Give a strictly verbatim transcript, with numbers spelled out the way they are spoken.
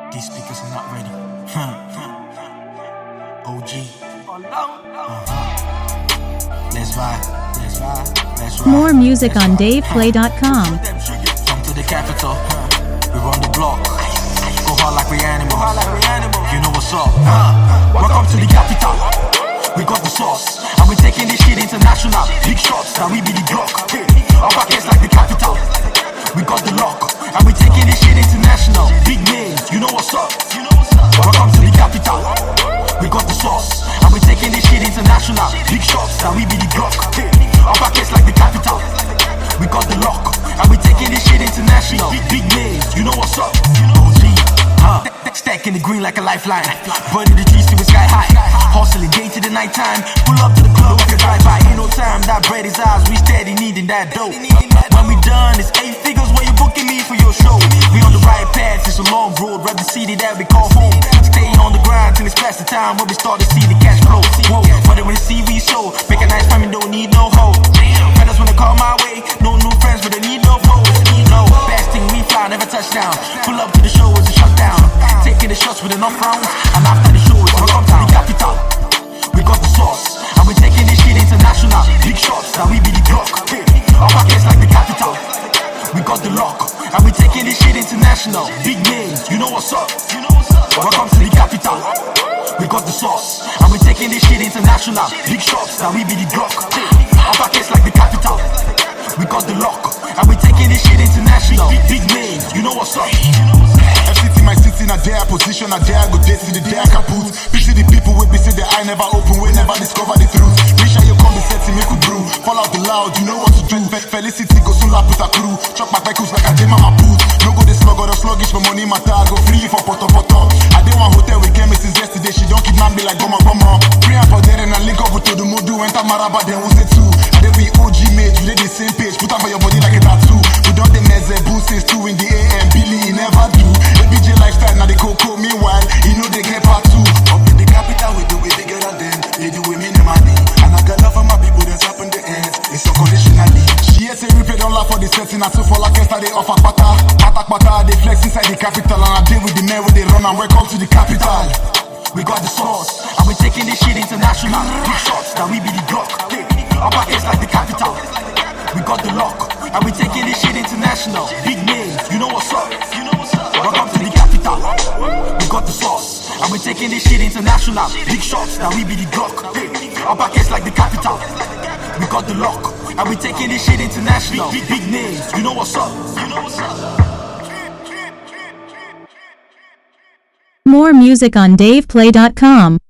These speakers are not ready. O G. Uh-huh. Let's vibe. Let's vibe. Let's ride. More music on dave play dot com. Come to the capital. We run the block. Go hard like we animals. You know what's up. Welcome to the capital. We got the sauce. And we taking this shit international. Big shots. Now we be the Glock. Our pockets like the capital. We got the lock. And we taking this shit international. Big names. You know what's up. Welcome to the capital. We got the sauce. And we taking this shit international. Big shots. Now we be the Glock. Our pockets like the capital. We got the lock. And we taking this shit international. Big, big names. You know what's up. O G. Huh. Stack in the green like a lifeline. Burning the trees to the sky high. Hustling day to the night time. Pull up to the club like a drive-by. Ain't no time, that bread is ours. We steady needing that dough. When we done, it's eight figures where you booking me for your show. We on the right path, it's a long road. Rep the city that we call home. Stay on the grind till it's past the time when we start to see the cash flow. Whoa, but when the C V show, make a nice family, don't need no hoe. Friends wanna call my way, no new friends, but they need no foes. No, best thing we fly, never touch down. Pull up to the show, it's a shutdown. Taking the shots with enough rounds, and after the show, it's welcome to the capital. We got the sauce, and we taking this shit international. Big shots, now we be the Glock. Our pockets like the capital. We got the lock, and we taking this shit international. Big names, you know what's up. Welcome to the capital. We got the sauce, and we taking this shit international. Big shots, now we be the Glock. Our pockets like the capital. We got the lock, and we taking this shit international. Big, big names, you know what's up. F C T my city, na there position, na there I go date to the day I can put. Pity the people with me say the eye never open, we never discover the truth. Wish I you come be set make we brew. Fall out the loud, you know what to do. Fe Felicity go soon lap with a crew. Chop my cycles like I did my boot. No go the slug or the sluggish, my money matter. I go free for poto poto. I did one hotel with Kemi since yesterday. She don't kidnap me like Goma Goma. Free and for there and I link up with the Modu. Enter Maraba then we say two. I did we O G mates, we did the same page. Put up for your body like a tattoo. We don't the meze boost since two in the A M. Billy he never do. A B J lifestyle now the cocoa. Meanwhile, you know they get part two. Up in the capital we do it bigger than them. They do it minimally. And I got love for my people that's up in the end. It's unconditionally. She has a replay don't laugh for the setting. I so for like yesterday off a pata. Attack pata, they flex inside the capital. And I deal with the men where they run and welcome to the capital. We got the sauce, and we taking this shit international. Big shots, now we be the Glock. Our pockets like the capital. We got the lock, and we taking this shit international. Big names, you know what's up. Welcome to the capital. We got the sauce, and we taking this shit international. Big shots, now we be the Glock. Our pockets like the capital. We got the lock, and we taking this shit international. Big, big names, you know what's up. You know what's up. More music on dave play dot com.